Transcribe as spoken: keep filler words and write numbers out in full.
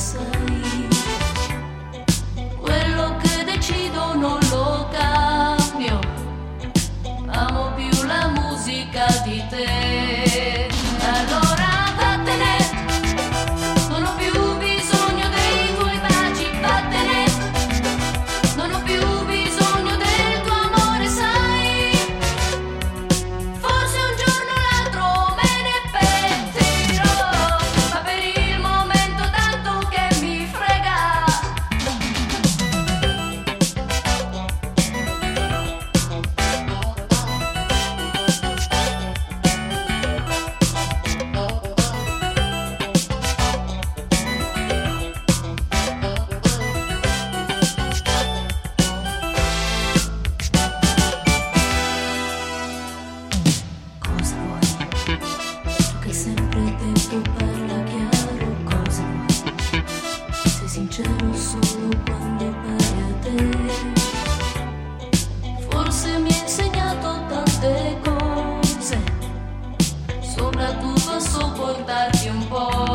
sai, quello che decido non lo cambio, amo più la musica di te. Allora vattene, non ho più bisogno dei tuoi baci, vattene, non ho più bisogno del tuo amore, sai, forse un giorno o l'altro me ne pentirò, ma per il momento tanto che mi frega. Cosa vuoi? Tu che sempre il tempo parla chiaro, cosa vuoi? Sei sincero solo quando parli a te. Forse mi hai insegnato tante cose, soprattutto a sopportarti un po'.